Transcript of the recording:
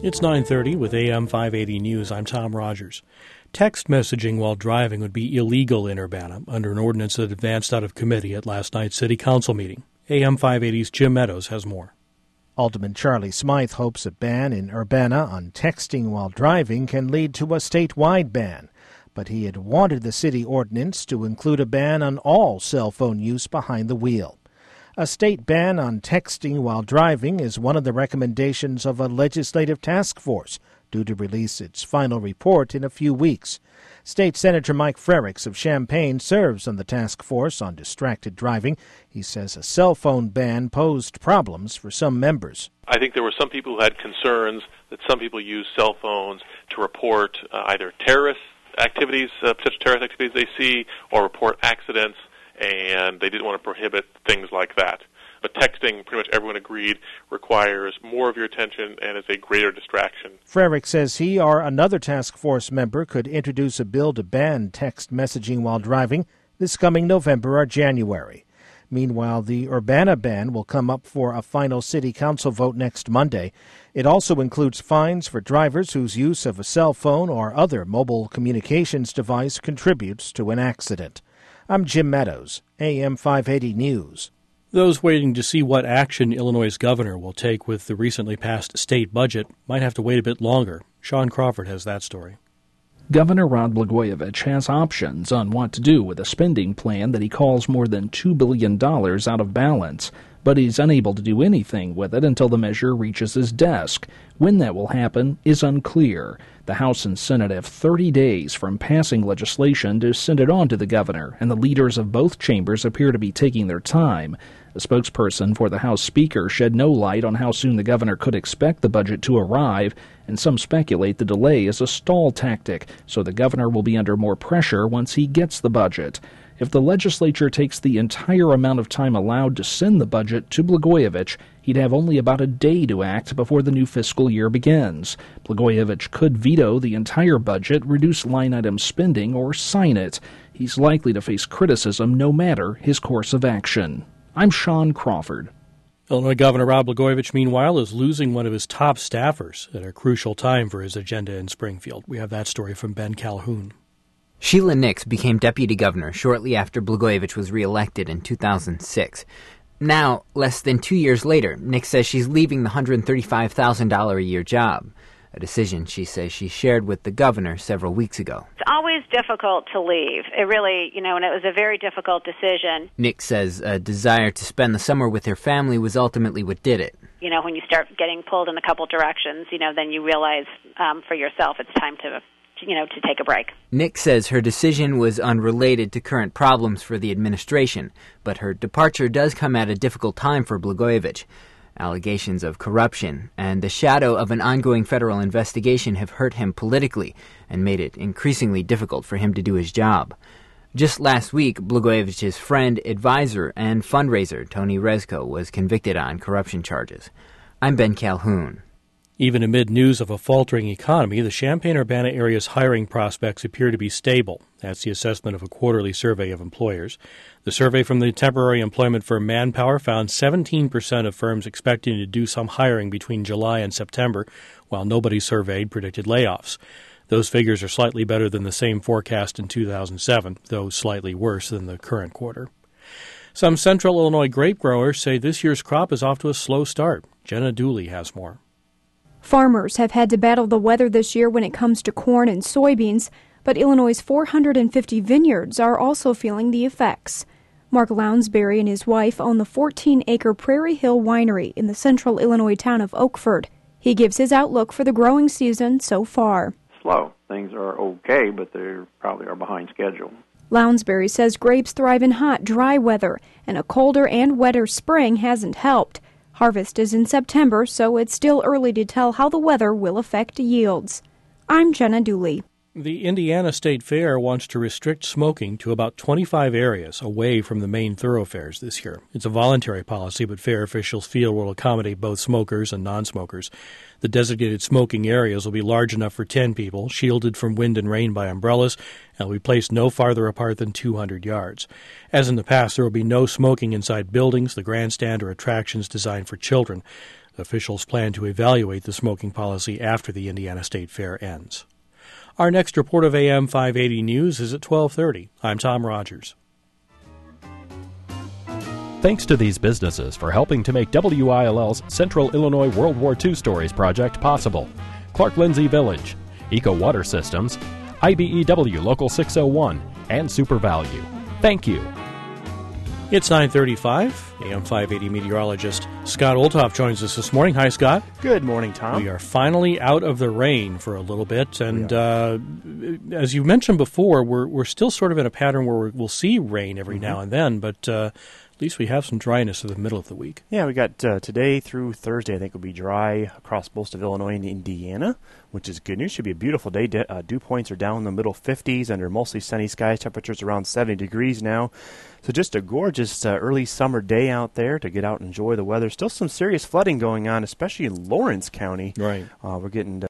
It's 9:30 with AM 580 News. I'm Tom Rogers. Text messaging while driving would be illegal in Urbana under an ordinance that advanced out of committee at last night's City Council meeting. AM 580's Jim Meadows has more. Alderman Charlie Smythe hopes a ban in Urbana on texting while driving can lead to a statewide ban, but he had wanted the city ordinance to include a ban on all cell phone use behind the wheel. A state ban on texting while driving is one of the recommendations of a legislative task force due to release its final report in a few weeks. State Senator Mike Frerichs of Champaign serves on the task force on distracted driving. He says a cell phone ban posed problems for some members. I think there were some people who had concerns that some people use cell phones to report either terrorist activities, such terrorist activities they see, or report accidents, and they didn't want to prohibit things like that. But texting, pretty much everyone agreed, requires more of your attention and is a greater distraction. Frerichs says he or another task force member could introduce a bill to ban text messaging while driving this coming November or January. Meanwhile, the Urbana ban will come up for a final city council vote next Monday. It also includes fines for drivers whose use of a cell phone or other mobile communications device contributes to an accident. I'm Jim Meadows, AM 580 News. Those waiting to see what action Illinois' governor will take with the recently passed state budget might have to wait a bit longer. Sean Crawford has that story. Governor Rod Blagojevich has options on what to do with a spending plan that he calls more than $2 billion out of balance, but he's unable to do anything with it until the measure reaches his desk. When that will happen is unclear. The House and Senate have 30 days from passing legislation to send it on to the governor, and the leaders of both chambers appear to be taking their time. A spokesperson for the House Speaker shed no light on how soon the governor could expect the budget to arrive, and some speculate the delay is a stall tactic, so the governor will be under more pressure once he gets the budget. If the legislature takes the entire amount of time allowed to send the budget to Blagojevich, he'd have only about a day to act before the new fiscal year begins. Blagojevich could veto the entire budget, reduce line-item spending, or sign it. He's likely to face criticism no matter his course of action. I'm Sean Crawford. Illinois Governor Rod Blagojevich, meanwhile, is losing one of his top staffers at a crucial time for his agenda in Springfield. We have that story from Ben Calhoun. Sheila Nix became deputy governor shortly after Blagojevich was reelected in 2006. Now, less than 2 years later, Nix says she's leaving the $135,000 a year job, a decision she says she shared with the governor several weeks ago. It's always difficult to leave. It really, and it was a very difficult decision. Nix says a desire to spend the summer with her family was ultimately what did it. When you start getting pulled in a couple directions, then you realize for yourself it's time to take a break. Nix says her decision was unrelated to current problems for the administration, but her departure does come at a difficult time for Blagojevich. Allegations of corruption and the shadow of an ongoing federal investigation have hurt him politically and made it increasingly difficult for him to do his job. Just last week, Blagojevich's friend, advisor, and fundraiser, Tony Rezko, was convicted on corruption charges. I'm Ben Calhoun. Even amid news of a faltering economy, the Champaign-Urbana area's hiring prospects appear to be stable. That's the assessment of a quarterly survey of employers. The survey from the temporary employment firm Manpower found 17% of firms expecting to do some hiring between July and September, while nobody surveyed predicted layoffs. Those figures are slightly better than the same forecast in 2007, though slightly worse than the current quarter. Some central Illinois grape growers say this year's crop is off to a slow start. Jenna Dooley has more. Farmers have had to battle the weather this year when it comes to corn and soybeans, but Illinois' 450 vineyards are also feeling the effects. Mark Lounsbury and his wife own the 14-acre Prairie Hill Winery in the central Illinois town of Oakford. He gives his outlook for the growing season so far. Slow. Things are okay, but they probably are behind schedule. Lounsbury says grapes thrive in hot, dry weather, and a colder and wetter spring hasn't helped. Harvest is in September, so it's still early to tell how the weather will affect yields. I'm Jenna Dooley. The Indiana State Fair wants to restrict smoking to about 25 areas away from the main thoroughfares this year. It's a voluntary policy, but fair officials feel will accommodate both smokers and non-smokers. The designated smoking areas will be large enough for 10 people, shielded from wind and rain by umbrellas, and will be placed no farther apart than 200 yards. As in the past, there will be no smoking inside buildings, the grandstand, or attractions designed for children. Officials plan to evaluate the smoking policy after the Indiana State Fair ends. Our next report of AM 580 News is at 12:30. I'm Tom Rogers. Thanks to these businesses for helping to make WILL's Central Illinois World War II Stories project possible. Clark Lindsay Village, Eco Water Systems, IBEW Local 601, and SuperValue. Thank you. It's 9:35. AM 580 meteorologist Scott Olthoff joins us this morning. Hi, Scott. Good morning, Tom. We are finally out of the rain for a little bit, and as you mentioned before, we're still sort of in a pattern where we'll see rain every now and then, but at least we have some dryness in the middle of the week. Yeah, we got today through Thursday, I think, will be dry across most of Illinois and Indiana, which is good news. Should be a beautiful day. Dew points are down in the middle 50s under mostly sunny skies. Temperatures around 70 degrees now. So just a gorgeous early summer day out there to get out and enjoy the weather. Still some serious flooding going on, especially in Lawrence County. Right. We're getting